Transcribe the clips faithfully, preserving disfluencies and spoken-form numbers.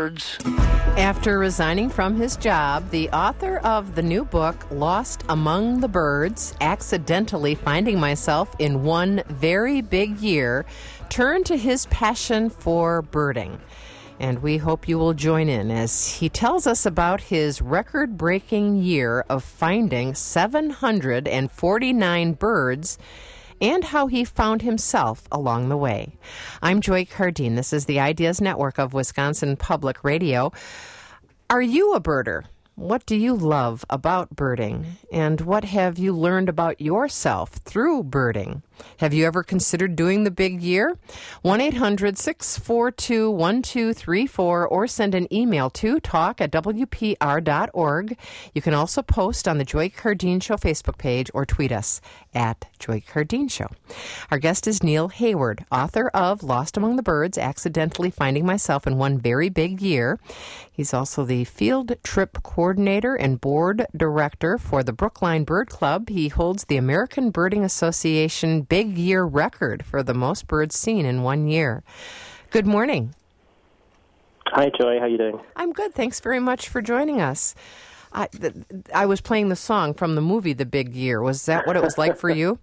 birds. After resigning from his job, the author of the new book, Lost Among the Birds, Accidentally Finding Myself in One Very Big Year, turned to his passion for birding. And we hope you will join in as he tells us about his record-breaking year of finding seven hundred forty-nine birds and how he found himself along the way. I'm Joy Cardine. This is the Ideas Network of Wisconsin Public Radio. Are you a birder? What do you love about birding? And what have you learned about yourself through birding? Have you ever considered doing the big year? one eight hundred six four two one two three four or send an email to talk at w p r dot org. You can also post on the Joy Cardine Show Facebook page or tweet us at Joy Cardine Show. Our guest is Neil Hayward, author of Lost Among the Birds, Accidentally Finding Myself in One Very Big Year. He's also the field trip coordinator and board director for the Brookline Bird Club. He holds the American Birding Association Big Year record for the most birds seen in one year. Good morning. Hi, Joy. How are you doing? I'm good. Thanks very much for joining us. I, th- I was playing the song from the movie The Big Year. Was that what it was like for you?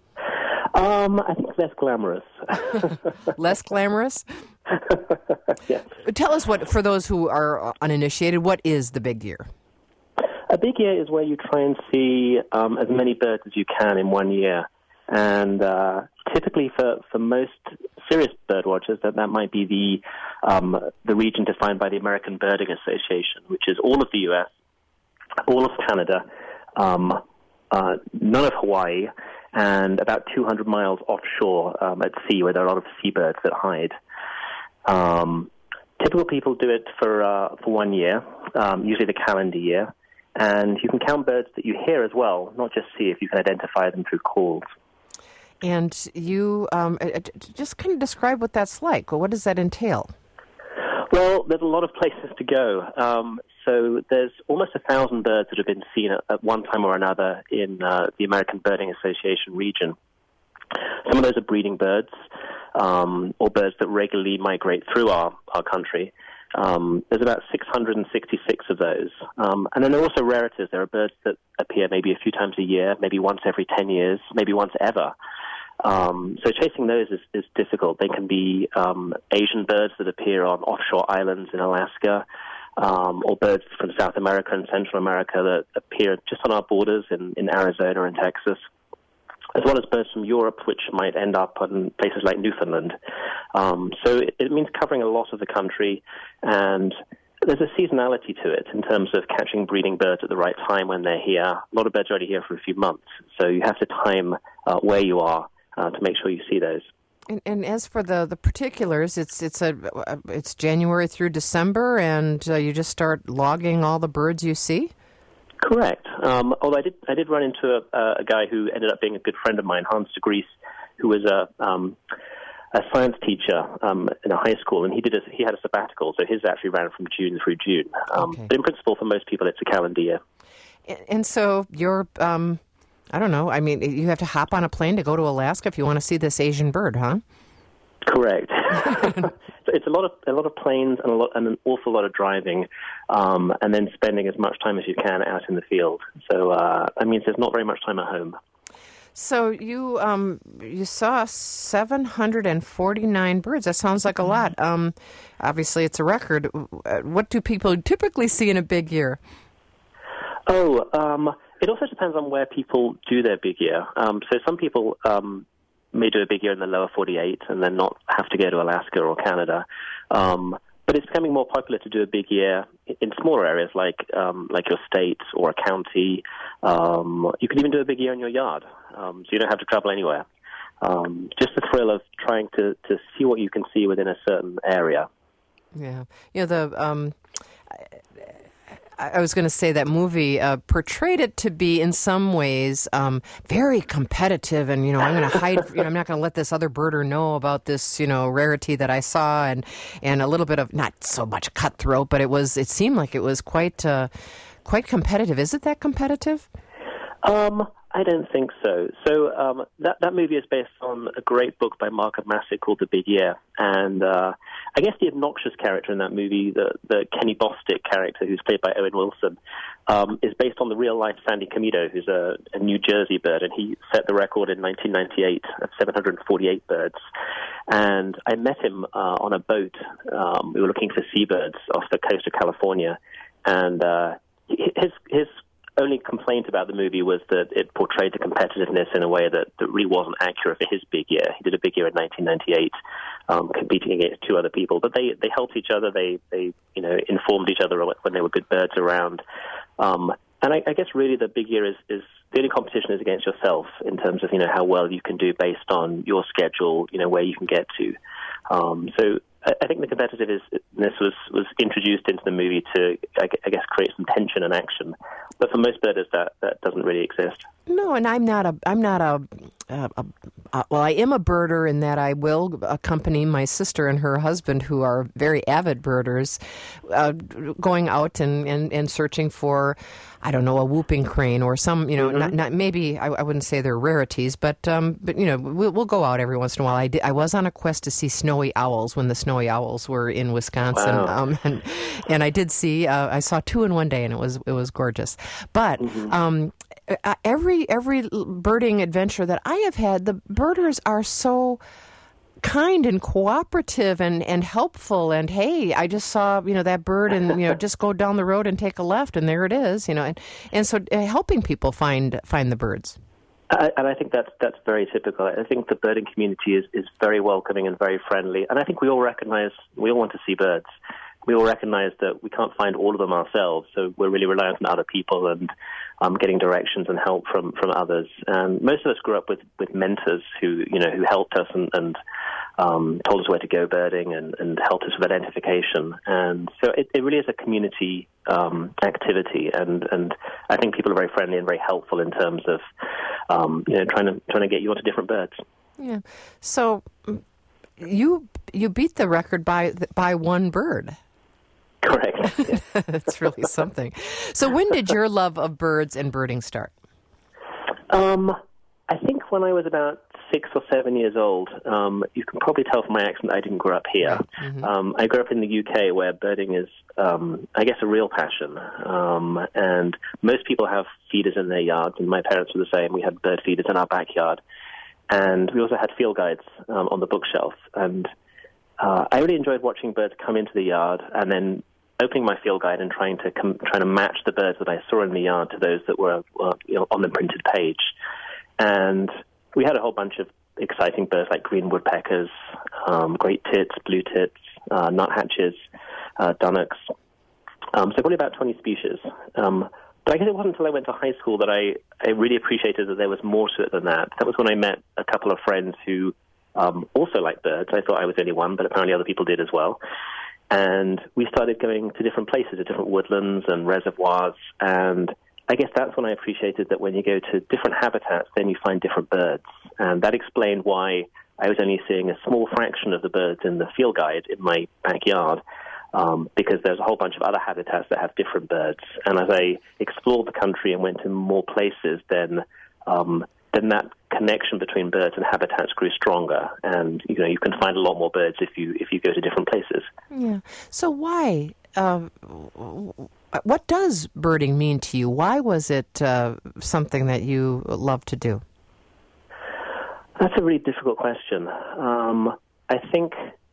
Um, I think it's less glamorous. Less glamorous? Yes. Tell us what, for those who are uninitiated, what is the big year? A big year is where you try and see um, as many birds as you can in one year. And uh, typically for, for most serious bird watchers, that, that might be the, um, the region defined by the American Birding Association, which is all of the U S, all of Canada, um, uh, none of Hawaii, and about two hundred miles offshore um, at sea where there are a lot of seabirds that hide. Um, typical people do it for uh, for one year, um, usually the calendar year, and you can count birds that you hear as well, not just see if you can identify them through calls. And you um, just kind of describe what that's like. What does that entail? Well, there's a lot of places to go. Um, so there's almost a thousand birds that have been seen at, at one time or another in uh, the American Birding Association region. Some of those are breeding birds, um, or birds that regularly migrate through our, our country. Um, there's about six hundred sixty-six of those. Um, and then there are also rarities. There are birds that appear maybe a few times a year, maybe once every ten years, maybe once ever. Um, so chasing those is, is difficult. They can be um, Asian birds that appear on offshore islands in Alaska, um, or birds from South America and Central America that appear just on our borders in, in Arizona and Texas, as well as birds from Europe, which might end up in places like Newfoundland. Um, so it, it means covering a lot of the country, and there's a seasonality to it in terms of catching breeding birds at the right time when they're here. A lot of birds are already here for a few months, so you have to time uh, where you are uh, to make sure you see those. And, and as for the, the particulars, it's it's a it's January through December, and uh, you just start logging all the birds you see? Correct. Um, although I did, I did run into a, a guy who ended up being a good friend of mine, Hans de Gries, who was a um, a science teacher um, in a high school, and he did a, he had a sabbatical, so his actually ran from June through June. Um, okay. But in principle, for most people, it's a calendar year. And, and so you're, um, I don't know, I mean, you have to hop on a plane to go to Alaska if you want to see this Asian bird, huh? Correct. So it's a lot of a lot of planes and a lot and an awful lot of driving, um, and then spending as much time as you can out in the field. So uh, that means there's not very much time at home. So you um, you saw seven hundred forty-nine birds. That sounds like a lot. Um, obviously, it's a record. What do people typically see in a big year? Oh, um, it also depends on where people do their big year. Um, so some people Um, may do a big year in the lower forty-eight and then not have to go to Alaska or Canada. Um, but it's becoming more popular to do a big year in smaller areas like um, like your state or a county. Um, you can even do a big year in your yard, um, so you don't have to travel anywhere. Um, just the thrill of trying to, to see what you can see within a certain area. Yeah. You know, the... Um I was going to say that movie uh, portrayed it to be, in some ways, um, very competitive. And, you know, I'm going to hide, you know, I'm not going to let this other birder know about this, you know, rarity that I saw. And, and a little bit of, not so much cutthroat, but it was, it seemed like it was quite, uh, quite competitive. Is it that competitive? Um, I don't think so. So um, that that movie is based on a great book by Margaret Massey called The Big Year, and uh, I guess the obnoxious character in that movie, the the Kenny Bostic character, who's played by Owen Wilson, um, is based on the real life Sandy Comito, who's a, a New Jersey bird, and he set the record in nineteen ninety-eight of seven hundred forty-eight birds. And I met him uh, on a boat. Um, we were looking for seabirds off the coast of California, and uh, his his only complaint about the movie was that it portrayed the competitiveness in a way that, that really wasn't accurate for his big year. He did a big year in nineteen ninety-eight, um, competing against two other people. But they, they helped each other. They, they you know, informed each other when there were good birds around. Um, and I, I guess really the big year is, is the only competition is against yourself in terms of, you know, how well you can do based on your schedule, you know, where you can get to. Um, so I think the competitiveness was, was introduced into the movie to, I guess, create some tension and action. But for most birders, that, that doesn't really exist. No, and I'm not a, I'm not a, a, a, a, well, I am a birder in that I will accompany my sister and her husband, who are very avid birders, uh, going out and, and, and searching for, I don't know, a whooping crane or some, you know, mm-hmm. not, not maybe, I, I wouldn't say they're rarities, but, um, but you know, we'll, we'll go out every once in a while. I, did, I was on a quest to see snowy owls when the snowy owls were in Wisconsin. Wow. Um, and, and I did see, uh, I saw two in one day, and it was, it was gorgeous. But, mm-hmm. um, every, every birding adventure that I have had, the birders are so kind and cooperative and, and helpful, and hey, I just saw, you know, that bird, and, you know, just go down the road and take a left, and there it is, you know, and, and so uh, helping people find find the birds. I, and I think that's that's very typical. I think the birding community is, is very welcoming and very friendly, and I think we all recognize, we all want to see birds. We all recognize that we can't find all of them ourselves, so we're really reliant on other people and um, getting directions and help from, from others. And most of us grew up with, with mentors who, you know, who helped us and, and um, told us where to go birding and, and helped us with identification. And so it, it really is a community um, activity, and, and I think people are very friendly and very helpful in terms of, um, you know, trying to trying to get you onto different birds. Yeah. So you you beat the record by by one bird. Correct. That's really something. So when did your love of birds and birding start? Um, I think when I was about six or seven years old. Um, you can probably tell from my accent I didn't grow up here. Mm-hmm. Um, I grew up in the U K, where birding is, um, I guess, a real passion. Um, and most people have feeders in their yards, and my parents were the same. We had bird feeders in our backyard. And we also had field guides um, on the bookshelf. And uh, I really enjoyed watching birds come into the yard and then opening my field guide and trying to com- trying to match the birds that I saw in the yard to those that were uh, you know, on the printed page. And we had a whole bunch of exciting birds like green woodpeckers, um, great tits, blue tits, uh, nuthatches, uh, dunnocks. Um, so probably about twenty species. Um, but I guess it wasn't until I went to high school that I, I really appreciated that there was more to it than that. That was when I met a couple of friends who um, also liked birds. I thought I was the only one, but apparently other people did as well. And we started going to different places, to different woodlands and reservoirs, and I guess that's when I appreciated that when you go to different habitats, then you find different birds. And that explained why I was only seeing a small fraction of the birds in the field guide in my backyard, um, because there's a whole bunch of other habitats that have different birds. And as I explored the country and went to more places, then um, then that connection between birds and habitats grew stronger. And you know, you can find a lot more birds if you if you go to different places. Yeah. So why? Uh, what does birding mean to you? Why was it uh, something that you love to do? That's a really difficult question. Um, I think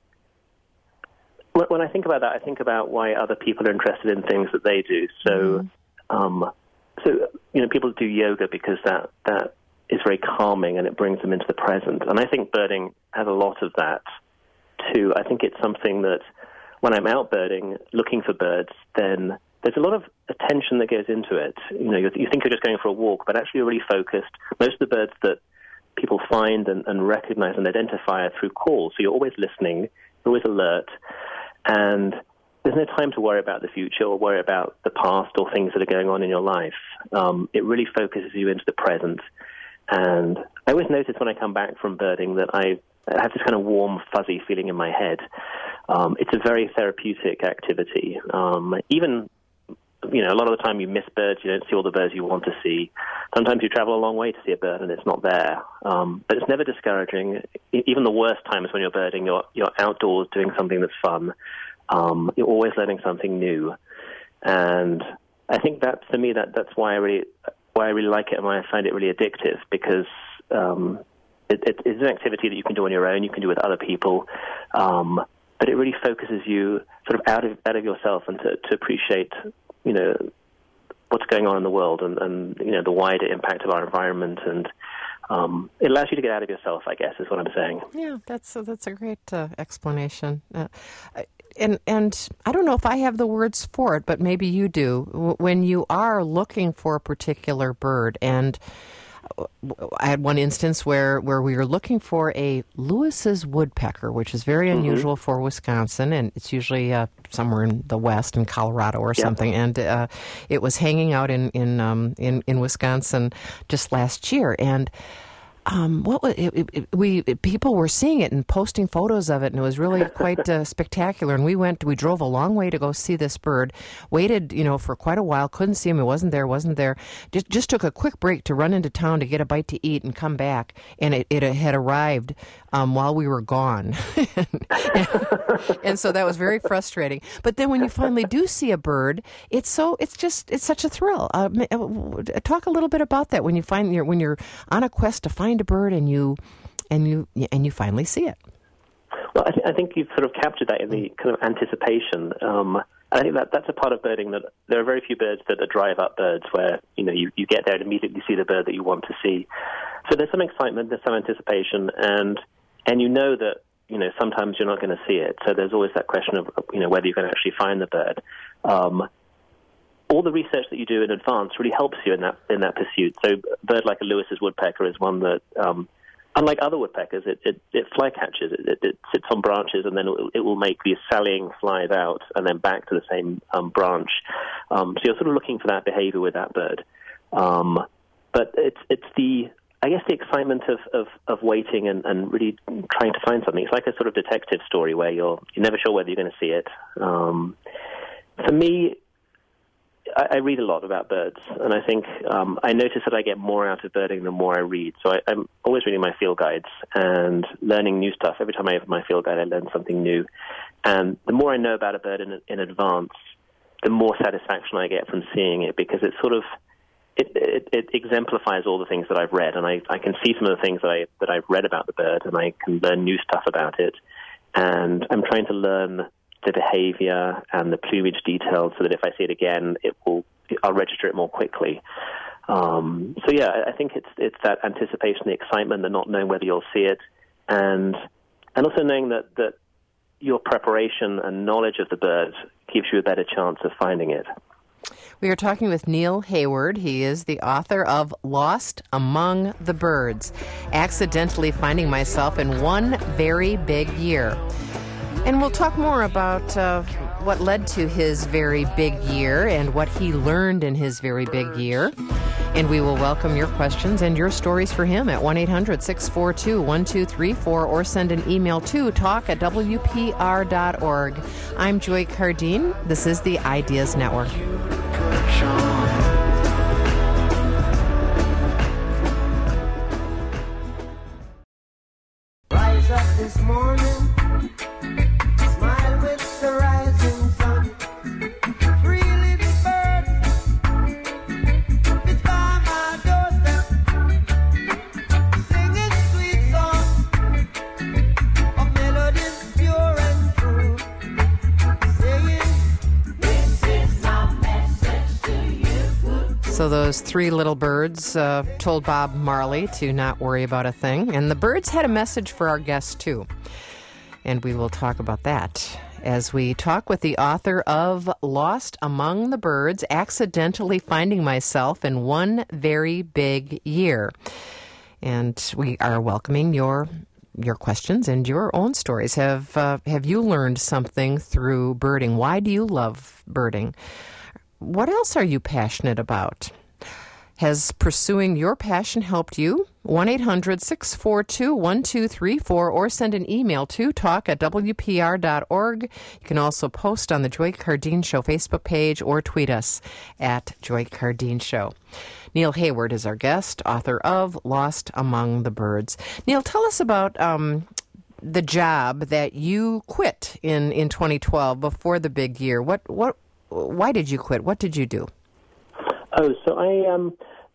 when I think about that, I think about why other people are interested in things that they do. So, mm-hmm. um, so you know, people do yoga because that that is very calming and it brings them into the present. And I think birding has a lot of that too. I think it's something that when I'm out birding, looking for birds, then there's a lot of attention that goes into it. You know, you, you think you're just going for a walk, but actually you're really focused. Most of the birds that people find and, and recognize and identify are through calls. So you're always listening, you're always alert, and there's no time to worry about the future or worry about the past or things that are going on in your life. Um, it really focuses you into the present. And I always notice when I come back from birding that I I have this kind of warm, fuzzy feeling in my head. Um, it's a very therapeutic activity. Um, even, you know, a lot of the time you miss birds, you don't see all the birds you want to see. sometimes you travel a long way to see a bird and it's not there. Um, but it's never discouraging. E- even the worst times when you're birding, you're, you're outdoors doing something that's fun. Um, you're always learning something new. And I think that, for me, that, that's why I really why I really like it and why I find it really addictive, because um, it, it, it's an activity that you can do on your own, you can do with other people, um, but it really focuses you sort of out of out of yourself and to, to appreciate, you know, what's going on in the world and, and you know, the wider impact of our environment, and um, it allows you to get out of yourself, I guess, is what I'm saying. Yeah, that's a, that's a great uh, explanation. Uh, and and I don't know if I have the words for it, but maybe you do. When you are looking for a particular bird, and I had one instance where, where we were looking for a Lewis's woodpecker, which is very unusual mm-hmm. for Wisconsin, and it's usually uh, somewhere in the west, in Colorado or yeah. something. And uh, it was hanging out in in, um, in in Wisconsin just last year, and. Um, what was it, it, it, we it, people were seeing it and posting photos of it, and it was really quite uh, spectacular. And we went, we drove a long way to go see this bird. Waited, you know, for quite a while. Couldn't see him. It wasn't there. wasn't there. Just just took a quick break to run into town to get a bite to eat and come back. And it, it had arrived um, while we were gone, and, and so that was very frustrating. But then when you finally do see a bird, it's so it's just it's such a thrill. Uh, talk a little bit about that when you find you're, when you're on a quest to find a bird and you and you and you finally see it. Well, I, th- I think you've sort of captured that in the kind of anticipation. Um, I think that that's a part of birding that there are very few birds that are drive-up birds where you know you, you get there and immediately see the bird that you want to see. So there's some excitement, there's some anticipation, and and you know that you know sometimes you're not going to see it. So there's always that question of you know whether you're going to actually find the bird. Um, all the research that you do in advance really helps you in that in that pursuit. So a bird like a Lewis's woodpecker is one that, um, unlike other woodpeckers, it, it, it fly catches. It, it, it sits on branches and then it, it will make these sallying flies out and then back to the same um, branch. Um, so you're sort of looking for that behavior with that bird. Um, but it's it's the I guess the excitement of, of, of waiting and, and really trying to find something. It's like a sort of detective story where you're you're never sure whether you're going to see it. Um, for me, I, I read a lot about birds, and I think um, I notice that I get more out of birding the more I read. So I, I'm always reading my field guides and learning new stuff. Every time I have my field guide, I learn something new. And the more I know about a bird in, in advance, the more satisfaction I get from seeing it, because it's sort of It, it, it exemplifies all the things that I've read, and I, I can see some of the things that, I, that I've read about the bird, and I can learn new stuff about it. And I'm trying to learn the behavior and the plumage details so that if I see it again, it will I'll register it more quickly. Um, so, yeah, I think it's it's that anticipation, the excitement, the not knowing whether you'll see it, and and also knowing that, that your preparation and knowledge of the bird gives you a better chance of finding it. We are talking with Neil Hayward. He is the author of Lost Among the Birds, Accidentally Finding Myself in One Very Big Year. And we'll talk more about uh, what led to his very big year and what he learned in his very big year. And we will welcome your questions and your stories for him at one eight hundred six four two one two three four or send an email to talk at w p r dot org. I'm Joy Cardine. This is the Ideas Network. Rise up this morning, smile with the rising sun. Three little birds, it's by my doorstep, singing sweet songs of melodies pure and true, saying, this is my message to you. So those three little birds uh, told Bob Marley to not worry about a thing. And the birds had a message for our guests, too. And we will talk about that as we talk with the author of Lost Among the Birds, Accidentally Finding Myself in One Very Big Year. And we are welcoming your your questions and your own stories. Have uh, have you learned something through birding? Why do you love birding? What else are you passionate about? Has pursuing your passion helped you one eight hundred six four two one two three four, or send an email to talk at w p r dot org. You can also post on the Joy Cardeen Show Facebook page or tweet us at Joy Cardeen Show. Neil Hayward is our guest, author of Lost Among the Birds. Neil, tell us about um, the job that you quit in, in twenty twelve before the big year. What what? Why did you quit? What did you do? Oh, so I um.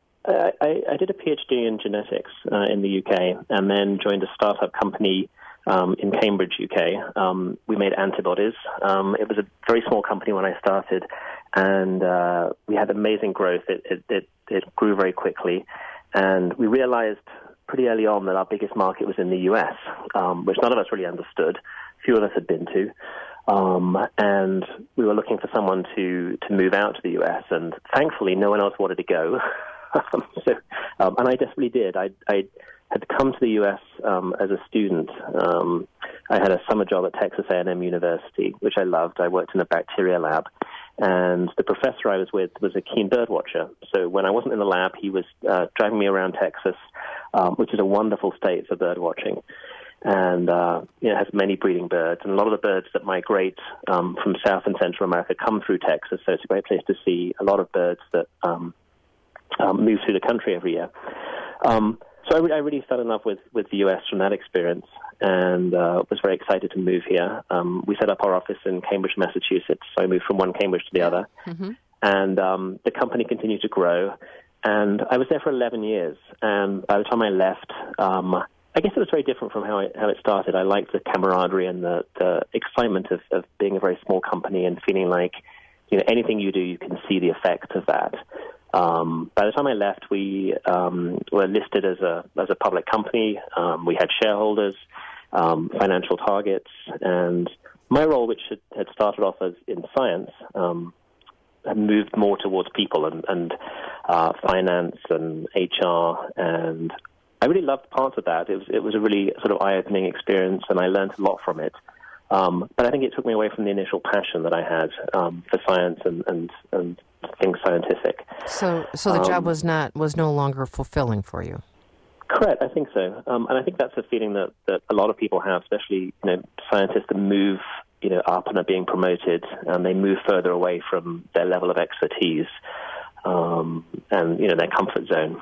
I, I did a PhD in genetics uh, in the U K and then joined a startup company um, in Cambridge, U K. Um, we made antibodies. Um, it was a very small company when I started, and uh, we had amazing growth. It, it, it, it grew very quickly, and we realized pretty early on that our biggest market was in the U S, um, which none of us really understood. Few of us had been to. Um, and we were looking for someone to, to move out to the U S, and thankfully no one else wanted to go. Um, so, um, and I definitely did. I, I had come to the U S um, as a student. Um, I had a summer job at Texas A and M University, which I loved. I worked in a bacteria lab, and the professor I was with was a keen bird watcher. So when I wasn't in the lab, he was uh, driving me around Texas, um, which is a wonderful state for bird watching. And uh, you know, it has many breeding birds, and a lot of the birds that migrate um, from South and Central America come through Texas. So it's a great place to see a lot of birds that um, Um, move through the country every year. Um, so I, re- I really fell in love with, with the U S from that experience, and uh, was very excited to move here. Um, we set up our office in Cambridge, Massachusetts, so I moved from one Cambridge to the other. Mm-hmm. And um, the company continued to grow, and I was there for eleven years. And by the time I left, um, I guess it was very different from how, I, how it started. I liked the camaraderie and the, the excitement of, of being a very small company and feeling like, you know, anything you do, you can see the effect of that. Um, by the time I left, we um, were listed as a as a public company. Um, we had shareholders, um, financial targets, and my role, which had, had started off as in science, um, had moved more towards people and, and uh, finance and H R, and I really loved parts of that. It was it was a really sort of eye-opening experience, and I learned a lot from it. Um, but I think it took me away from the initial passion that I had um, for science and, and, and things scientific. So, so the um, job was not was no longer fulfilling for you. Correct, I think so, um, and I think that's a feeling that, that a lot of people have, especially you know scientists that move you know up and are being promoted, and they move further away from their level of expertise um, and you know their comfort zone.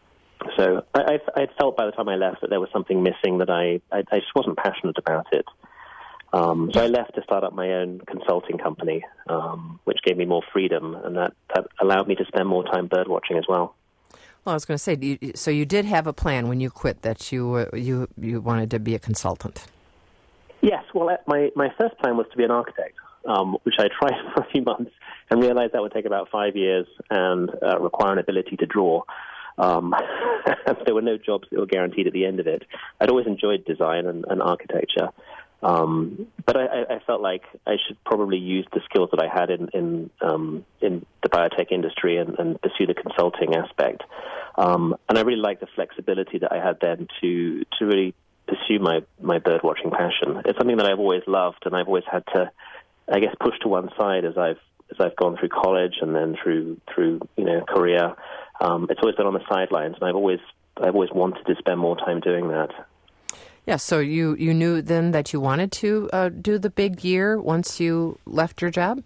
So I, I, I felt by the time I left that there was something missing, that I, I, I just wasn't passionate about it. Um, so I left to start up my own consulting company, um, which gave me more freedom, and that, that allowed me to spend more time bird watching as well. Well, I was going to say, you, so you did have a plan when you quit that you uh, you you wanted to be a consultant. Yes. Well, my my first plan was to be an architect, um, which I tried for a few months and realized that would take about five years and uh, require an ability to draw. Um, there were no jobs that were guaranteed at the end of it. I'd always enjoyed design and, and architecture. Um, but I, I felt like I should probably use the skills that I had in in, um, in the biotech industry and, and pursue the consulting aspect. Um, and I really liked the flexibility that I had then to to really pursue my, my bird watching passion. It's something that I've always loved, and I've always had to, I guess, push to one side as I've as I've gone through college and then through through you know career. Um, it's always been on the sidelines, and I've always I've always wanted to spend more time doing that. Yeah, so you, you knew then that you wanted to uh, do the big year once you left your job?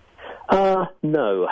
Uh, no.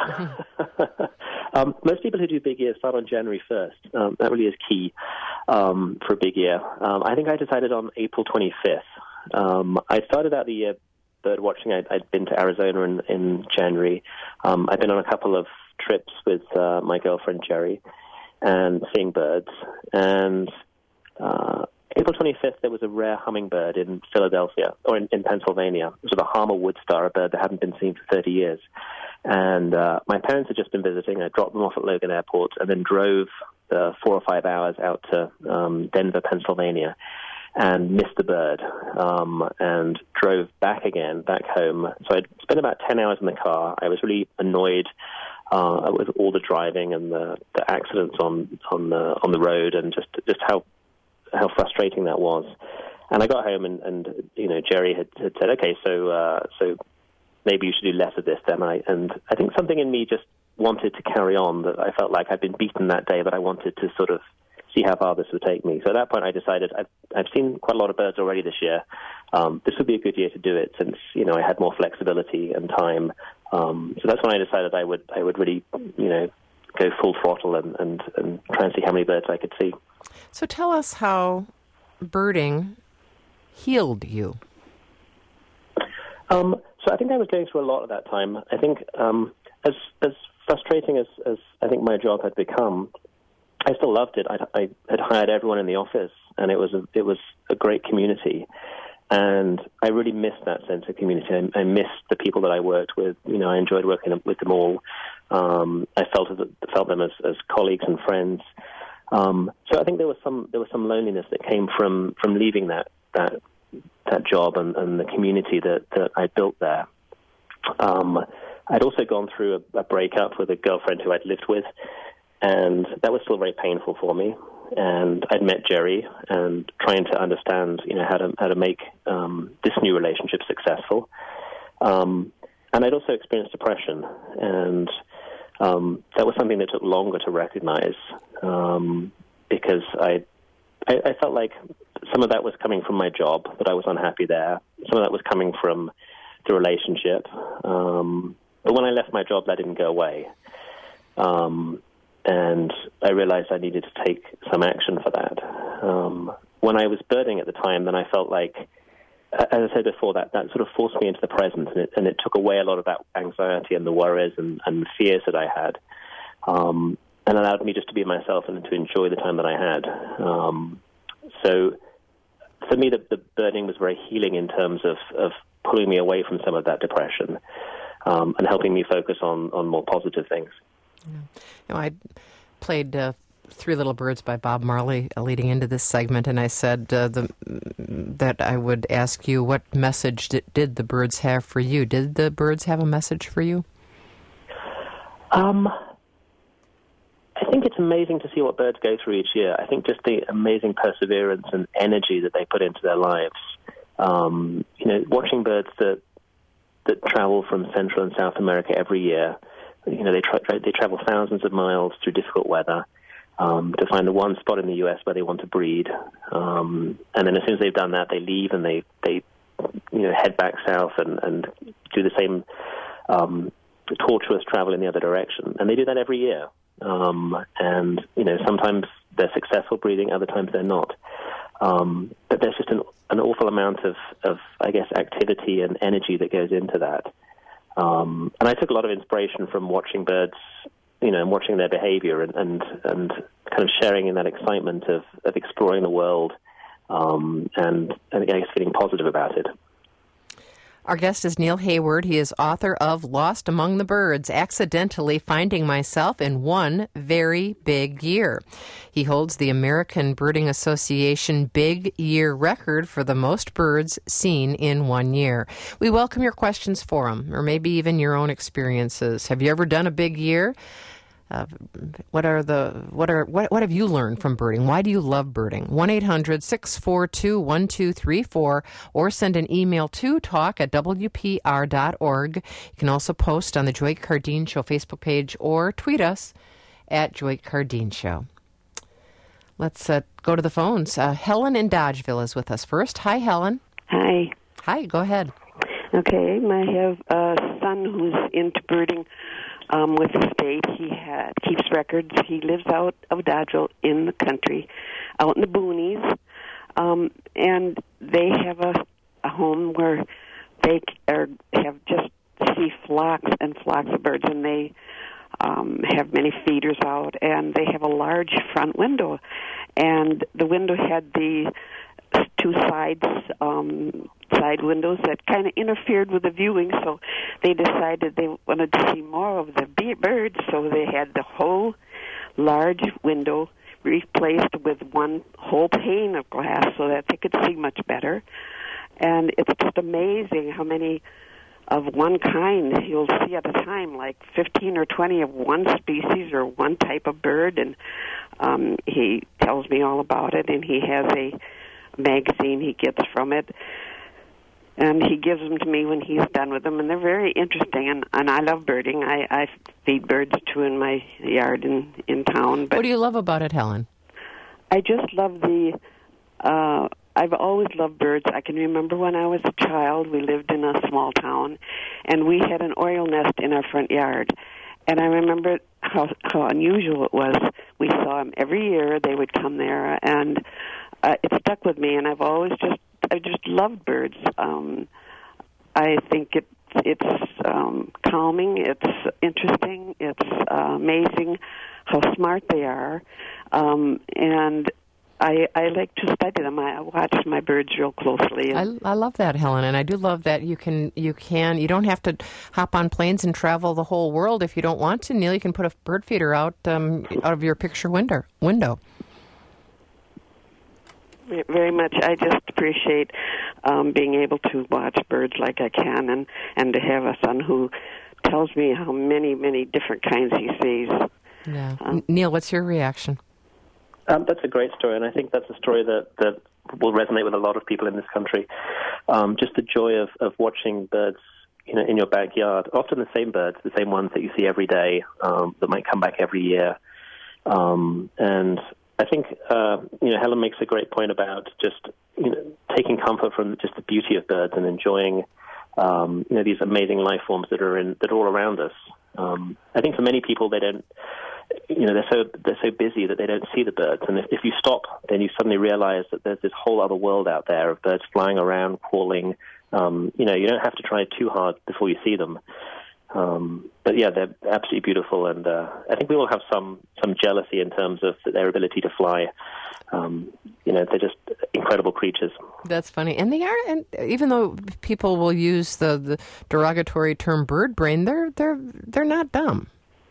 um, most people who do big years start on January first. Um, that really is key um, for a big year. Um, I think I decided on April twenty-fifth. Um, I started out the year bird watching. I'd, I'd been to Arizona in, in January. Um, I'd been on a couple of trips with uh, my girlfriend, Jerry, and seeing birds. And uh, April twenty-fifth, there was a rare hummingbird in Philadelphia, or in, in Pennsylvania. It was the Harmer Woodstar, a bird that hadn't been seen for thirty years. And uh, my parents had just been visiting. I dropped them off at Logan Airport and then drove uh, four or five hours out to um, Denver, Pennsylvania, and missed the bird, um, and drove back again, back home. So I'd spent about ten hours in the car. I was really annoyed uh, with all the driving and the, the accidents on on the on the road, and just just how how frustrating that was. And I got home, and, and you know, Jerry had, had said, okay, so uh, so maybe you should do less of this then. I and I think something in me just wanted to carry on, that I felt like I'd been beaten that day, but I wanted to sort of see see how far this would take me. So at that point, I decided I've, I've seen quite a lot of birds already this year. Um, this would be a good year to do it since, you know, I had more flexibility and time. Um, so that's when I decided I would I would really, you know, go full throttle and, and, and try and see how many birds I could see. So tell us how birding healed you. Um, so I think I was going through a lot at that time. I think um, as as frustrating as, as I think my job had become, I still loved it. I, I had hired everyone in the office, and it was a, it was a great community. And I really missed that sense of community. I, I missed the people that I worked with. You know, I enjoyed working with them all. Um, I felt as, felt them as, as colleagues and friends. Um, so I think there was some there was some loneliness that came from, from leaving that that that job and, and the community that, that I built there. Um, I'd also gone through a, a breakup with a girlfriend who I'd lived with, and that was still very painful for me. And I'd met Jerry, and trying to understand, you know, how to how to make um, this new relationship successful. Um, and I'd also experienced depression, and um, that was something that took longer to recognize um, because I, I I felt like some of that was coming from my job, that I was unhappy there. Some of that was coming from the relationship. Um, but when I left my job, that didn't go away. Um, and I realized I needed to take some action for that. Um, when I was birding at the time, then I felt like, as I said before, that, that sort of forced me into the present, and it, and it took away a lot of that anxiety and the worries and, and the fears that I had, um, and allowed me just to be myself and to enjoy the time that I had. Um, so for me, the, the birding was very healing in terms of, of pulling me away from some of that depression um, and helping me focus on, on more positive things. Yeah. You know, I played uh, Three Little Birds by Bob Marley uh, leading into this segment, and I said uh, the, that I would ask you, what message did, did the birds have for you? Did the birds have a message for you? Um, I think it's amazing to see what birds go through each year. I think just the amazing perseverance and energy that they put into their lives. Um, you know, watching birds that that travel from Central and South America every year. You know, they tra- they travel thousands of miles through difficult weather um, to find the one spot in the U S where they want to breed. Um, and then as soon as they've done that, they leave and they, they you know, head back south and, and do the same um, tortuous travel in the other direction. And they do that every year. Um, and, you know, sometimes they're successful breeding, other times they're not. Um, but there's just an, an awful amount of, of, I guess, activity and energy that goes into that. Um, and I took a lot of inspiration from watching birds, you know, and watching their behavior and, and, and kind of sharing in that excitement of, of exploring the world um, and, and, I guess, feeling positive about it. Our guest is Neil Hayward. He is author of Lost Among the Birds, Accidentally Finding Myself in One Very Big Year. He holds the American Birding Association Big Year record for the most birds seen in one year. We welcome your questions for him, or maybe even your own experiences. Have you ever done a big year? Uh, what are the what are what what have you learned from birding? Why do you love birding? one eight hundred six four two one two three four or send an email to talk at w p r dot org. You can also post on the Joy Cardeen Show Facebook page or tweet us at Joy Cardeen Show. Let's uh, go to the phones. Uh, Helen in Dodgeville is with us first. Hi, Helen. Hi. Hi, go ahead. Okay, I have a son who's into birding. Um, with the state, he ha- keeps records. He lives out of Dodgeville in the country, out in the boonies, um, and they have a, a home where they are, have just see flocks and flocks of birds, and they um, have many feeders out, and they have a large front window, and the window had the two sides, um, side windows that kind of interfered with the viewing, so they decided they wanted to see more of the birds, so they had the whole large window replaced with one whole pane of glass so that they could see much better. And it's just amazing how many of one kind you'll see at a time, like fifteen or twenty of one species or one type of bird, and um, he tells me all about it, and he has a magazine he gets from it, and he gives them to me when he's done with them, and they're very interesting, and, and I love birding. I, I feed birds, too, in my yard in, in town. But what do you love about it, Helen? I just love the. Uh, I've always loved birds. I can remember when I was a child, we lived in a small town, and we had an oriole nest in our front yard. And I remember how how unusual it was. We saw them every year. They would come there, and uh, it stuck with me. And I've always just I just loved birds. Um, I think it it's um, calming. It's interesting. It's uh, amazing how smart they are, um, and I, I like to study them. I watch my birds real closely. I, I love that, Helen, and I do love that you can you can you don't have to hop on planes and travel the whole world if you don't want to. Neil, you can put a bird feeder out um, out of your picture window. Window. Very much. I just appreciate um, being able to watch birds like I can, and and to have a son who tells me how many many different kinds he sees. Yeah, um, Neil, what's your reaction? Um, that's a great story, and I think that's a story that, that will resonate with a lot of people in this country. Um, just the joy of, of watching birds, you know, in your backyard. Often the same birds, the same ones that you see every day, um, that might come back every year. Um, and I think, uh, you know, Helen makes a great point about just, you know, taking comfort from just the beauty of birds and enjoying, um, you know, these amazing life forms that are in that are all around us. Um, I think for many people, they don't. You know, they're so they're so busy that they don't see the birds. And if, if you stop, then you suddenly realize that there's this whole other world out there of birds flying around, calling. Um, you know, you don't have to try too hard before you see them. Um, but yeah, they're absolutely beautiful, and uh, I think we all have some some jealousy in terms of their ability to fly. Um, you know, they're just incredible creatures. That's funny, and they are. And even though people will use the, the derogatory term "bird brain," they're they're they're not dumb.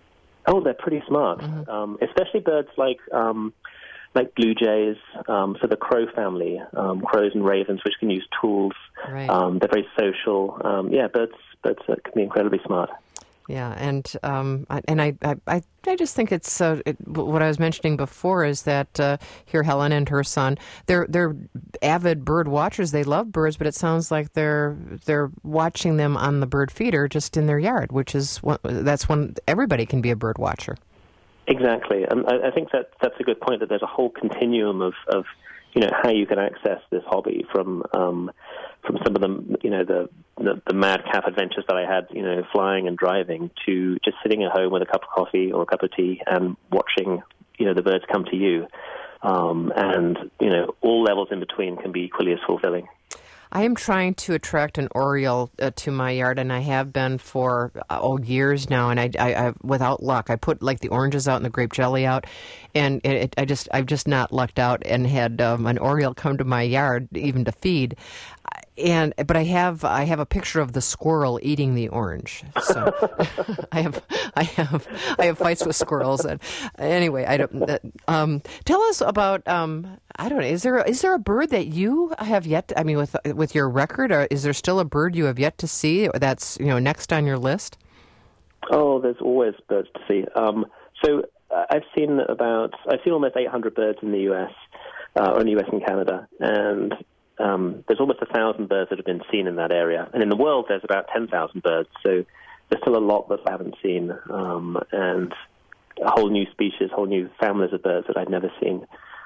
Oh, they're pretty smart, mm-hmm. um, especially birds like um, like blue jays, um, so the crow family, um, crows and ravens, which can use tools. Right. Um, they're very social. Um, yeah, birds birds uh, can be incredibly smart. Yeah, and um, I, and I, I I just think it's uh, it, what I was mentioning before is that uh, here Helen and her son, they're they're avid bird watchers. They love birds, but it sounds like they're they're watching them on the bird feeder just in their yard, which is one, that's when everybody can be a bird watcher. Exactly, and I, I think that that's a good point. That there's a whole continuum of, of you know how you can access this hobby from. Um, From some of the, you know, the, the the madcap adventures that I had, you know, flying and driving, to just sitting at home with a cup of coffee or a cup of tea and watching, you know, the birds come to you, um, and you know, all levels in between can be equally as fulfilling. I am trying to attract an oriole uh, to my yard, and I have been for uh, oh years now. And I, I, I, without luck, I put like the oranges out and the grape jelly out, and it, it, I just, I've just not lucked out and had um, an oriole come to my yard even to feed. And but I have I have a picture of the squirrel eating the orange. So I have I have I have fights with squirrels. And anyway, I don't. Uh, um, tell us about um, I don't know. Is there is there a bird that you have yet? To, I mean, with with your record, or is there still a bird you have yet to see that's you know next on your list? Oh, there's always birds to see. Um, so uh, I've seen about I've seen almost eight hundred birds in the U S uh, or in the U S and Canada, and Um, there's almost a thousand birds that have been seen in that area. And in the world, there's about ten thousand birds. So there's still a lot that I haven't seen, um, and a whole new species, whole new families of birds that I've never seen.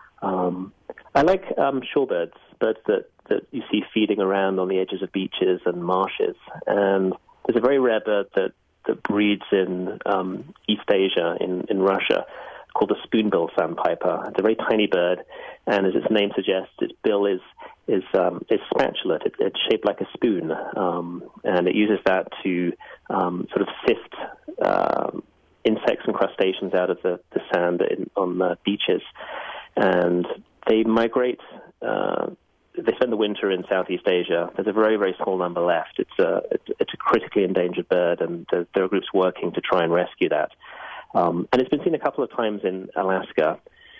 Um, I like um, shorebirds, birds that, that you see feeding around on the edges of beaches and marshes. And there's a very rare bird that, that breeds in um, East Asia, in, in Russia, called the spoonbill sandpiper. It's a very tiny bird, and as its name suggests, its bill is is um, is spatulate. It, it's shaped like a spoon, um, and it uses that to um, sort of sift um, insects and crustaceans out of the, the sand in, on the beaches. And they migrate. Uh, they spend the winter in Southeast Asia. There's a very, very small number left. It's a it's, it's a critically endangered bird, and there, there are groups working to try and rescue that. Um, and it's been seen a couple of times in Alaska.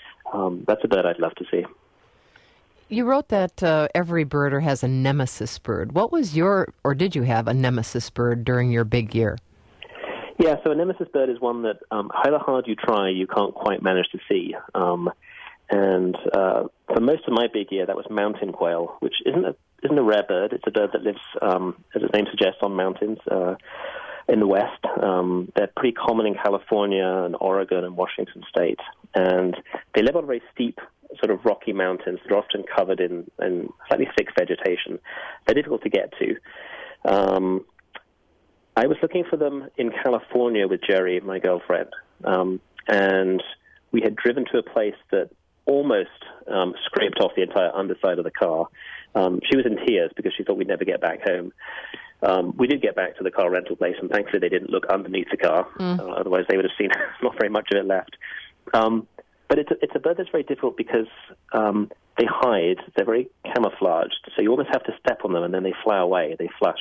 Um, that's a bird I'd love to see. You wrote that uh, every birder has a nemesis bird. What was your, or did you have a nemesis bird during your big year? Yeah, so a nemesis bird is one that, um, however hard you try, you can't quite manage to see. Um, and uh, for most of my big year, that was mountain quail, which isn't a, isn't a rare bird. It's a bird that lives, um, as its name suggests, on mountains uh, in the West. Um, they're pretty common in California and Oregon and Washington State. And they live on very steep sort of rocky mountains. They're often covered in, in slightly thick vegetation. They're difficult to get to. Um, I was looking for them in California with Jerry, my girlfriend, um, and we had driven to a place that almost um, scraped off the entire underside of the car. Um, she was in tears because she thought we'd never get back home. Um, we did get back to the car rental place, and thankfully they didn't look underneath the car. Mm. Uh, otherwise, they would have seen not very much of it left. Um, but it's a, it's a bird that's very difficult because um, they hide. They're very camouflaged, so you almost have to step on them, and then they fly away. They flush.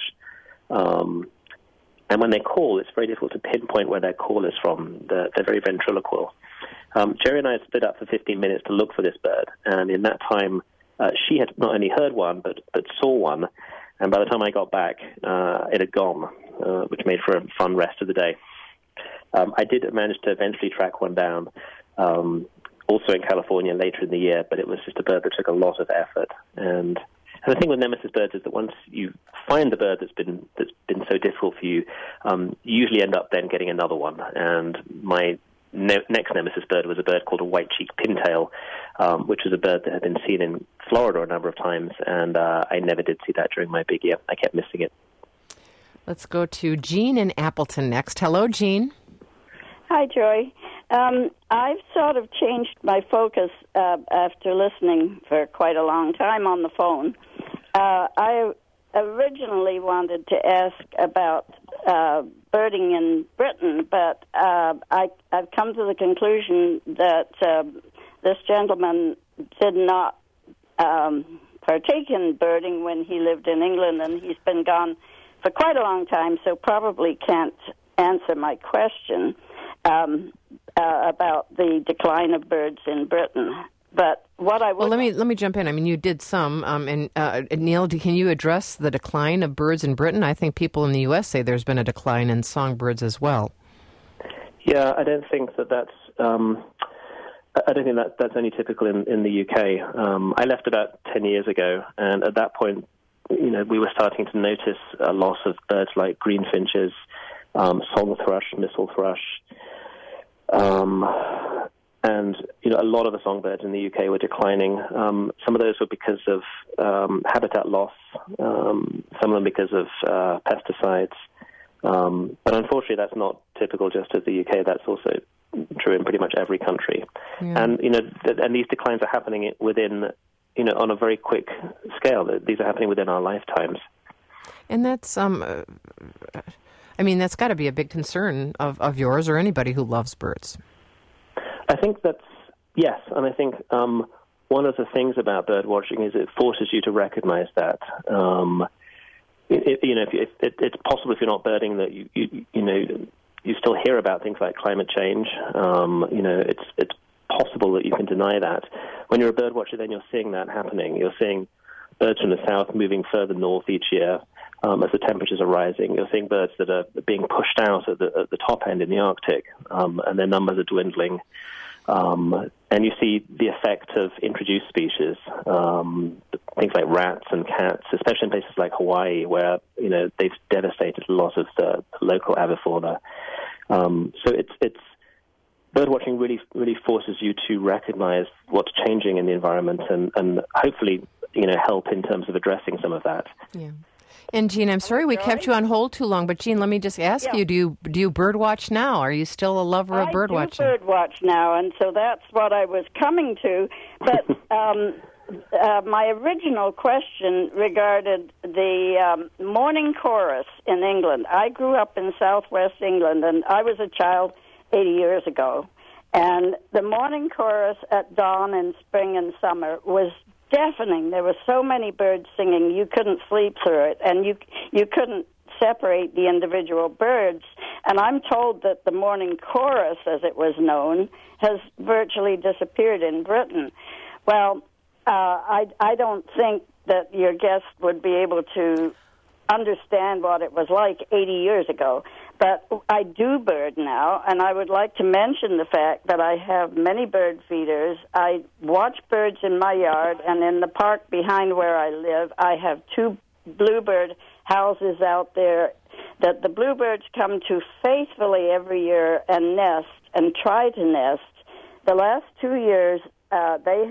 Um, and when they call, it's very difficult to pinpoint where their call is from. They're, they're very ventriloquial. Um, Jerry and I had stood up for fifteen minutes to look for this bird, and in that time, uh, she had not only heard one, but, but saw one. And by the time I got back, uh, it had gone, uh, which made for a fun rest of the day. Um, I did manage to eventually track one down, um, also in California later in the year, but it was just a bird that took a lot of effort. And, and the thing with nemesis birds is that once you find the bird that's been that's been so difficult for you, um, you usually end up then getting another one. And my ne- next nemesis bird was a bird called a white-cheeked pintail, um, which was a bird that had been seen in Florida a number of times, and uh, I never did see that during my big year. I kept missing it. Let's go to Jean in Appleton next. Hello, Jean. Hi, Joy. Um, I've sort of changed my focus uh, after listening for quite a long time on the phone. Uh, I originally wanted to ask about uh, birding in Britain, but uh, I, I've come to the conclusion that uh, this gentleman did not um, partake in birding when he lived in England, and he's been gone for quite a long time, so probably can't answer my question um, uh, about the decline of birds in Britain. But what I would well, let me let me jump in. I mean, you did some, um, and uh, Neil, can you address the decline of birds in Britain? I think people in the U S say there's been a decline in songbirds as well. Yeah, I don't think that that's. Um, I don't think that that's only typical in, in the U K. Um, I left about ten years ago, and at that point, you know, we were starting to notice a loss of birds like greenfinches, um, song thrush, missel thrush. Um, And, you know, a lot of the songbirds in the U K were declining. Um, some of those were because of um, habitat loss, um, some of them because of uh, pesticides. Um, but unfortunately, that's not typical just of the U K. That's also true in pretty much every country. Yeah. And, you know, th- and these declines are happening within, you know, on a very quick scale. These are happening within our lifetimes. And that's, um, uh, I mean, that's got to be a big concern of, of yours or anybody who loves birds. I think that's, yes, and I think um, one of the things about bird watching is it forces you to recognize that. Um, it, it, you know, if, if it, it's possible if you're not birding that you, you, you know, you still hear about things like climate change. Um, you know, it's it's possible that you can deny that. When you're a bird watcher, then you're seeing that happening. You're seeing birds from the south moving further north each year um, as the temperatures are rising. You're seeing birds that are being pushed out at the, at the top end in the Arctic, um, and their numbers are dwindling. Um, and you see the effect of introduced species, um, things like rats and cats, especially in places like Hawaii, where you know they've devastated a lot of the local avifauna. Um, so it's it's birdwatching really really forces you to recognize what's changing in the environment and, and hopefully you know help in terms of addressing some of that. Yeah. And Jean, I'm sorry we kept you on hold too long, but Jean, let me just ask yeah. you: Do you do you bird watch now? Are you still a lover of bird watching? I do bird watch now, and so that's what I was coming to. But um, uh, my original question regarded the um, morning chorus in England. I grew up in southwest England, and I was a child eighty years ago. And the morning chorus at dawn in spring and summer was deafening. There were so many birds singing, you couldn't sleep through it, and you you couldn't separate the individual birds. And I'm told that the morning chorus, as it was known, has virtually disappeared in Britain. Well, uh, I, I don't think that your guest would be able to understand what it was like eighty years ago. But I do bird now, and I would like to mention the fact that I have many bird feeders. I watch birds in my yard, and in the park behind where I live, I have two bluebird houses out there that the bluebirds come to faithfully every year and nest and try to nest. The last two years, uh, they have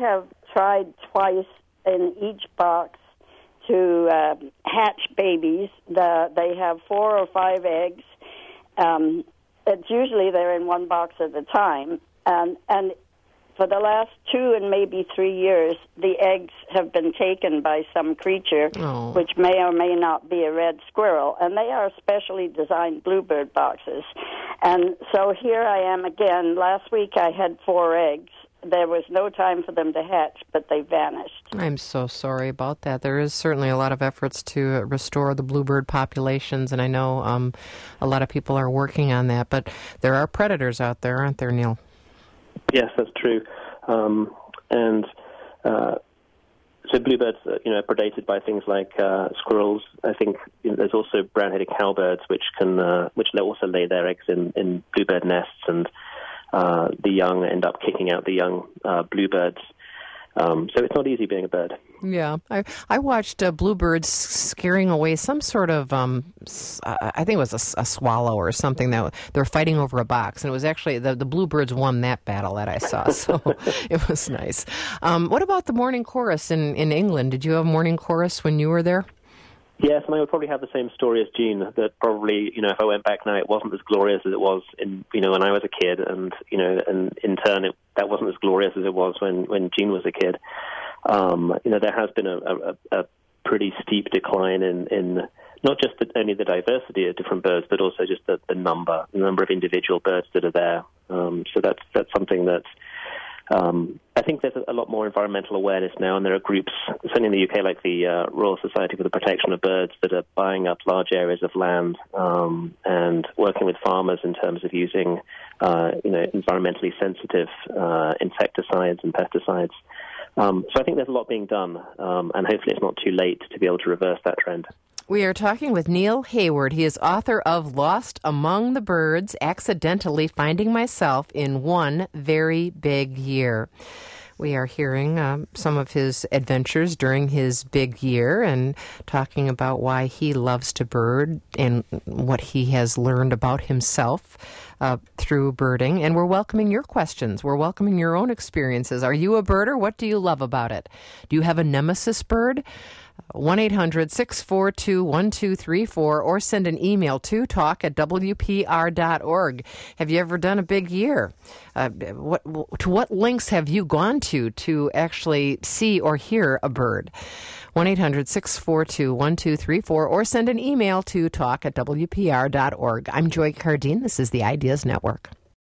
tried twice in each box to uh, hatch babies. The, they have four or five eggs. Um, it's usually they're in one box at a time. And, and for the last two and maybe three years, the eggs have been taken by some creature, oh. which may or may not be a red squirrel. And they are specially designed bluebird boxes. And so here I am again. Last week I had four eggs. There was no time for them to hatch, but they vanished. I'm so sorry about that. There is certainly a lot of efforts to restore the bluebird populations, and I know um, a lot of people are working on that. But there are predators out there, aren't there, Neil? Yes, that's true. Um, and uh, so bluebirds, uh, you know, are predated by things like uh, squirrels. I think you know, there's also brown-headed cowbirds, which can, uh, which also lay their eggs in, in bluebird nests, and uh, the young end up kicking out the young uh, bluebirds. Um, so it's not easy being a bird. Yeah, I I watched uh, bluebirds scaring away some sort of um, I think it was a, a swallow or something that they're fighting over a box, and it was actually the the bluebirds won that battle that I saw. So it was nice. Um, what about the morning chorus in in England? Did you have morning chorus when you were there? Yes, and I would probably have the same story as Jean, that probably, you know, if I went back now, it wasn't as glorious as it was in, you know, when I was a kid, and, you know, and in turn, it, that wasn't as glorious as it was when, when Jean was a kid. Um, you know, there has been a, a, a pretty steep decline in, in not just the, only the diversity of different birds, but also just the, the number, the number of individual birds that are there. Um, so that's, that's something that's, Um, I think there's a lot more environmental awareness now, and there are groups, certainly in the U K, like the uh, Royal Society for the Protection of Birds, that are buying up large areas of land um, and working with farmers in terms of using, uh, you know, environmentally sensitive uh, insecticides and pesticides. Um, so I think there's a lot being done, um, and hopefully it's not too late to be able to reverse that trend. We are talking with Neil Hayward. He is author of Lost Among the Birds, Accidentally Finding Myself in One Very Big Year. We are hearing um, some of his adventures during his big year and talking about why he loves to bird and what he has learned about himself uh, through birding. And we're welcoming your questions. We're welcoming your own experiences. Are you a birder? What do you love about it? Do you have a nemesis bird? one eight hundred six four two one two three four, or send an email to talk at w p r dot org. Have you ever done a big year? Uh, what, to what lengths have you gone to to actually see or hear a bird? one eight hundred six four two one two three four, or send an email to talk at w p r dot org. I'm Joy Cardine. This is the Ideas Network.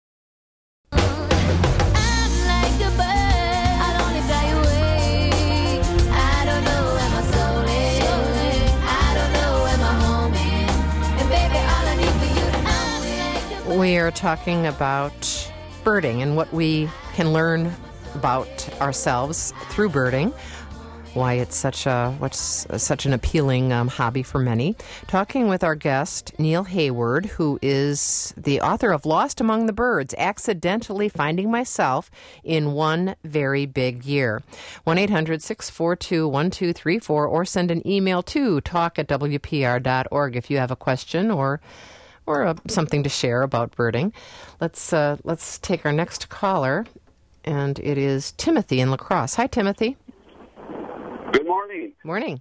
We are talking about birding and what we can learn about ourselves through birding, why it's such a what's such an appealing um, hobby for many. Talking with our guest, Neil Hayward, who is the author of Lost Among the Birds, Accidentally Finding Myself in One Very Big Year. one eight hundred six four two one two three four, or send an email to talk at w p r dot org if you have a question or or uh, something to share about birding. Let's uh, let's take our next caller, and it is Timothy in La Crosse. Hi, Timothy. Good morning. Morning.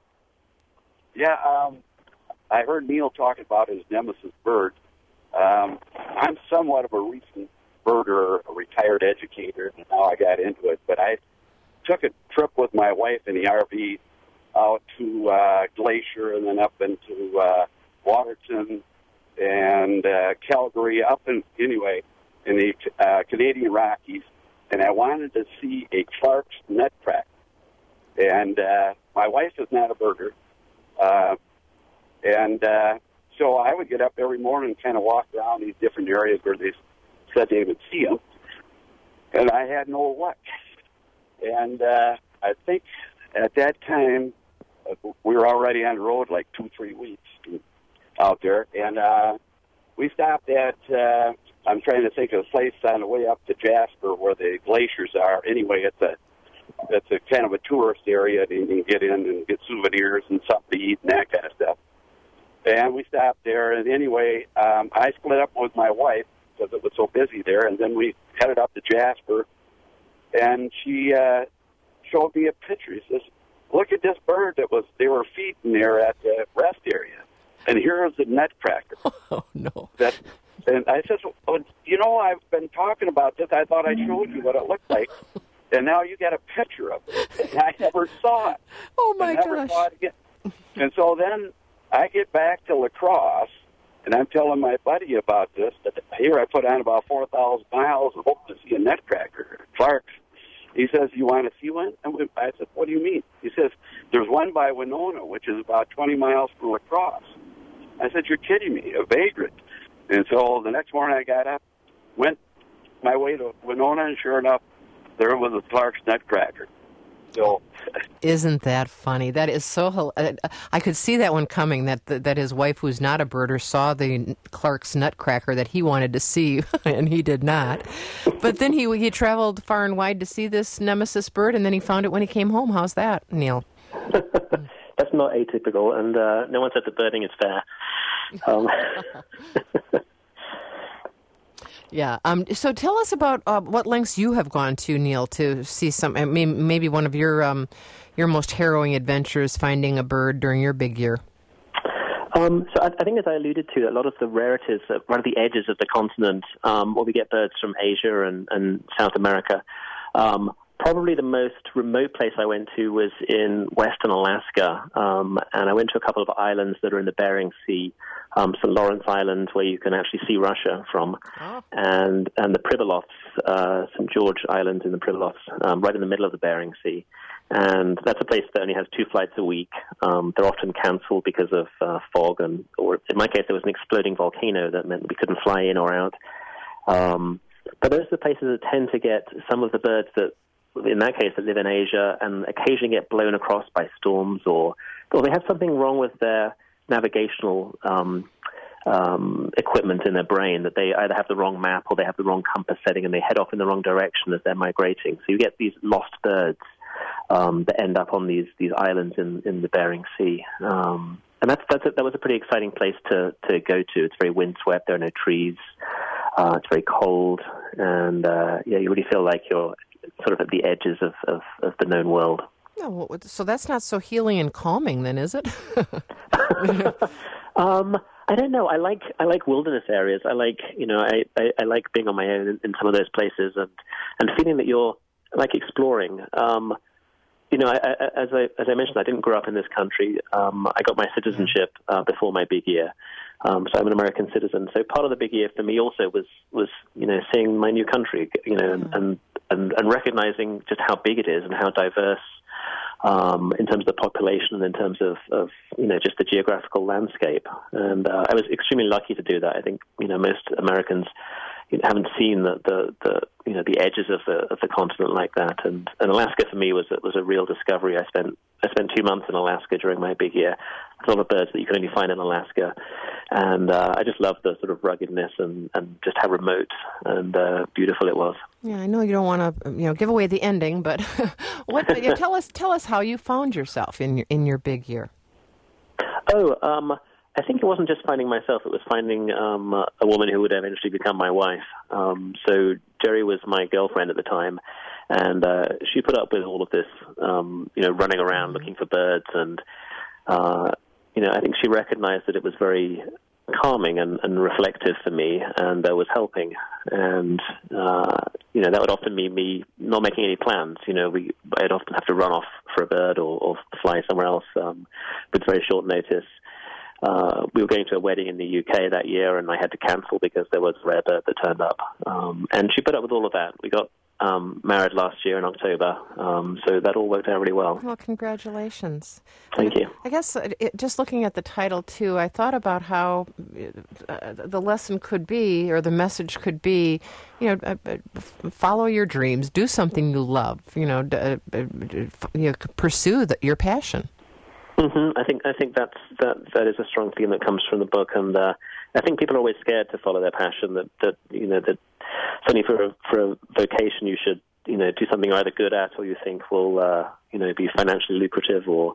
Yeah, um, I heard Neil talking about his nemesis bird. Um, I'm somewhat of a recent birder, a retired educator, and now I got into it. But I took a trip with my wife in the R V out to uh, Glacier and then up into uh, Waterton and uh, Calgary, up in, anyway, in the uh, Canadian Rockies, and I wanted to see a Clark's nutcracker. And uh, my wife is not a birder, uh, and uh, so I would get up every morning and kind of walk around these different areas where they said they would see them, and I had no luck. And uh, I think at that time, uh, we were already on the road like two, three weeks out there, and uh, we stopped at, uh, I'm trying to think of a place on the way up to Jasper where the glaciers are. Anyway, it's a it's a kind of a tourist area, and you can get in and get souvenirs and something to eat and that kind of stuff. And we stopped there, and anyway, um, I split up with my wife because it was so busy there, and then we headed up to Jasper, and she uh, showed me a picture. He says, look at this bird that was they were feeding there at the rest area. And here is the nutcracker. Oh, no. That, and I said, well, you know, I've been talking about this. I thought I showed you what it looked like. And now you got a picture of it. And I never saw it. Oh, my I never gosh. saw it again. And so then I get back to La Crosse, and I'm telling my buddy about this. That here I put on about four thousand miles and hope to see a nutcracker. Clark's. He says, you want to see one? And I said, what do you mean? He says, there's one by Winona, which is about twenty miles from La Crosse. I said, you're kidding me, a vagrant. And so the next morning I got up, went my way to Winona, and sure enough, there was a Clark's nutcracker. So, Isn't that funny? That is so. hil- uh, I could see that one coming. That that his wife, who's not a birder, saw the Clark's nutcracker that he wanted to see, and he did not. But then he he traveled far and wide to see this nemesis bird, and then he found it when he came home. How's that, Neil? That's not atypical, and uh, no one said that birding is fair. Um, Yeah. Um. So tell us about uh, what lengths you have gone to, Neil, to see some. I mean, maybe one of your um, your most harrowing adventures finding a bird during your big year. Um, so I, I think, as I alluded to, a lot of the rarities that right at the edges of the continent, um, where we get birds from Asia and, and South America. Um, probably the most remote place I went to was in western Alaska, um, and I went to a couple of islands that are in the Bering Sea, um, Saint Lawrence Island, where you can actually see Russia from, Oh. and and the Pribilofs, uh, Saint George Island in the Pribilofs, um, right in the middle of the Bering Sea. And that's a place that only has two flights a week. Um, they're often canceled because of uh, fog, and or in my case, there was an exploding volcano that meant we couldn't fly in or out. Um, but those are the places that tend to get some of the birds that, in that case, that live in Asia and occasionally get blown across by storms, or or they have something wrong with their navigational um, um, equipment in their brain, that they either have the wrong map or they have the wrong compass setting and they head off in the wrong direction as they're migrating. So you get these lost birds um, that end up on these these islands in, in the Bering Sea. Um, and that's, that's a, that was a pretty exciting place to, to go to. It's very windswept. There are no trees. Uh, it's very cold. And, uh, yeah, you really feel like you're sort of at the edges of, of, of the known world. Yeah, well, so that's not so healing and calming, then, is it? um, I don't know. I like I like wilderness areas. I like you know I, I, I like being on my own in, in some of those places, and, and feeling that you're like exploring. Um, you know, I, I, as I as I mentioned, I didn't grow up in this country. Um, I got my citizenship uh, before my big year, um, so I'm an American citizen. So part of the big year for me also was was you know seeing my new country, you know, and and, and, and recognizing just how big it is and how diverse. Um, in terms of the population and in terms of, of, you know, just the geographical landscape. And uh, I was extremely lucky to do that. I think, you know, most Americans you know, haven't seen the, the, the, you know, the edges of the of the continent like that. And, and Alaska for me was was a real discovery. I spent I spent two months in Alaska during my big year. A lot of birds that you can only find in Alaska. And uh, I just loved the sort of ruggedness and, and just how remote and uh, beautiful it was. Yeah, I know you don't want to, you know, give away the ending, but what? You know, tell us, tell us how you found yourself in your in your big year. Oh, um, I think it wasn't just finding myself; it was finding um, a woman who would eventually become my wife. Um, so Jerry was my girlfriend at the time, and uh, she put up with all of this, um, you know, running around looking for birds, and uh, you know, I think she recognized that it was very calming and, and reflective for me, and uh, was helping. And uh, you know, that would often mean me not making any plans. You know, we I'd often have to run off for a bird or, or fly somewhere else um, with very short notice. Uh, we were going to a wedding in the U K that year, and I had to cancel because there was a rare bird that turned up. Um, and she put up with all of that. We got um, married last year in October, um, so that all worked out really well. Well, congratulations. Thank you. I guess uh, it, just looking at the title, too, I thought about how uh, the lesson could be, or the message could be, you know, uh, uh, follow your dreams, do something you love, you know, uh, uh, you know pursue the, your passion. Mm-hmm. I think I think that's that that is a strong theme that comes from the book, and uh, I think people are always scared to follow their passion. That, that you know that certainly for a, for a vocation you should you know do something you're either good at or you think will uh, you know be financially lucrative, or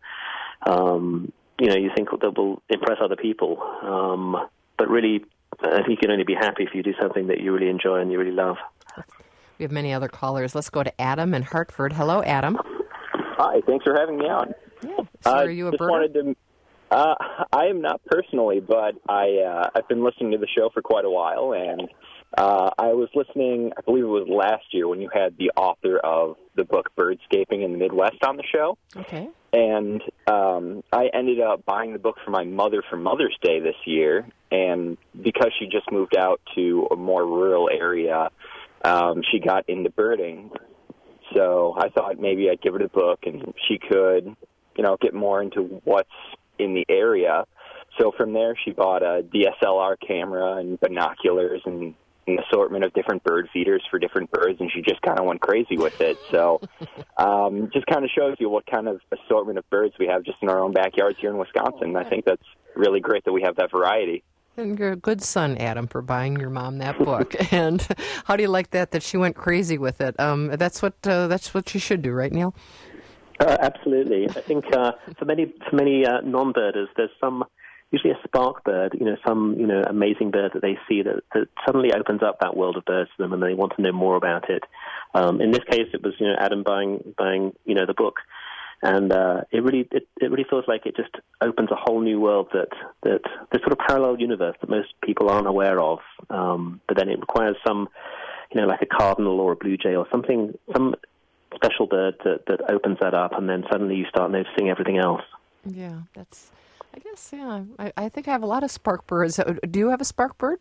um, you know you think that will impress other people. Um, but really, I think you can only be happy if you do something that you really enjoy and you really love. We have many other callers. Let's go to Adam in Hartford. Hello, Adam. Hi, thanks for having me on. Yeah. So uh, are you a just birder? wanted to, uh, I am not personally, but I, uh, I've been listening to the show for quite a while, and uh, I was listening, I believe it was last year, when you had the author of the book Birdscaping in the Midwest on the show. Okay. And um, I ended up buying the book for my mother for Mother's Day this year, and because she just moved out to a more rural area, um, she got into birding. So I thought maybe I'd give her the book, and she could, you know, get more into what's in the area. So from there, she bought a D S L R camera and binoculars and an assortment of different bird feeders for different birds, and she just kind of went crazy with it. So um, just kind of shows you what kind of assortment of birds we have just in our own backyards here in Wisconsin. I think that's really great that we have that variety. And you're a good son, Adam, for buying your mom that book. And how do you like that, that she went crazy with it? Um, that's what uh, that's what she should do, right, Neil? Uh, absolutely. I think uh, for many for many uh, non-birders, there's some, usually a spark bird, you know, some you know amazing bird that they see that, that suddenly opens up that world of birds to them, and they want to know more about it. Um, in this case, it was you know Adam buying buying you know the book. And uh, it really it, it really feels like it just opens a whole new world that, that this sort of parallel universe that most people aren't aware of. Um, but then it requires some, you know, like a cardinal or a blue jay or something, some special bird that, that opens that up, and then suddenly you start noticing everything else. Yeah, that's, I guess, yeah. I, I think I have a lot of spark birds. Do you have a spark bird?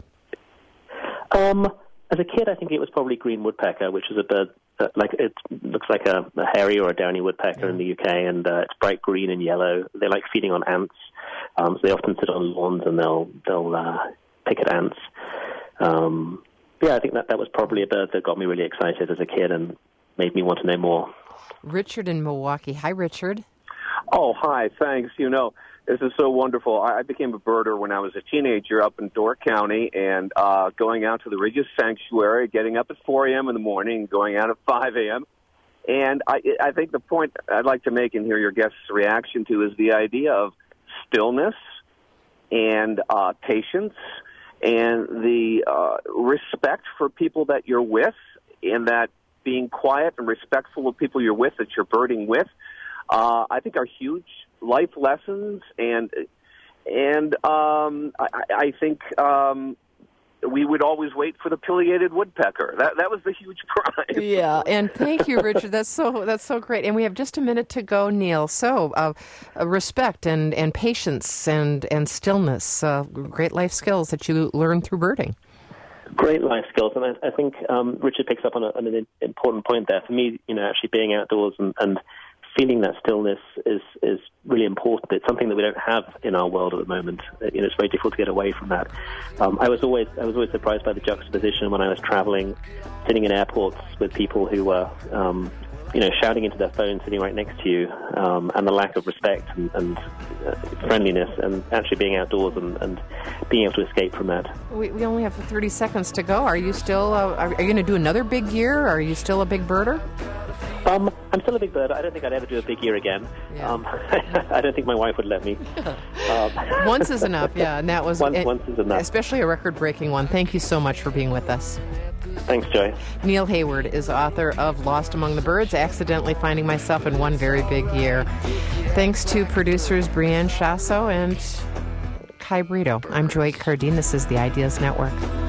Um, as a kid, I think it was probably green woodpecker, which is a bird that, like, it looks like a, a hairy or a downy woodpecker yeah. in the U K, and uh, it's bright green and yellow. They like feeding on ants, um, so they often sit on lawns and they'll they'll uh, pick at ants. Um, yeah, I think that that was probably a bird that got me really excited as a kid and made me want to know more. Richard in Milwaukee. Hi, Richard. Oh, hi. Thanks. You know, this is so wonderful. I became a birder when I was a teenager up in Door County, and uh, going out to the Regis Sanctuary, getting up at four a.m. in the morning, going out at five a.m. And I, I think the point I'd like to make and hear your guest's reaction to is the idea of stillness and uh, patience and the uh, respect for people that you're with, and that being quiet and respectful of people you're with, that you're birding with, uh, I think are huge life lessons, and and um, I, I think um, we would always wait for the pileated woodpecker. That that was the huge prize. Yeah, and thank you, Richard. That's so that's so great. And we have just a minute to go, Neil. So, uh, uh, respect and, and patience and and stillness, uh, great life skills that you learn through birding. Great life skills, and I, I think um, Richard picks up on, a, on an important point there. For me, you know, actually being outdoors and, and feeling that stillness is is really important. It's something that we don't have in our world at the moment. You know, it's very difficult to get away from that. Um, I was always I was always surprised by the juxtaposition when I was traveling, sitting in airports with people who were, um, you know, shouting into their phone, sitting right next to you, um, and the lack of respect and, and uh, friendliness, and actually being outdoors and, and being able to escape from that. We, we only have thirty seconds to go. Are you still? Uh, are, are you going to do another big year? Are you still a big birder? Um, I'm still a big bird. I don't think I'd ever do a big year again. Yeah. Um, I don't think my wife would let me. Um, once is enough, yeah, and that was once, it, once is enough. Especially a record-breaking one. Thank you so much for being with us. Thanks, Joy. Neil Hayward is author of Lost Among the Birds, Accidentally Finding Myself in One Very Big Year. Thanks to producers Brianne Chasso and Kai Brito. I'm Joy Cardine. This is the Ideas Network.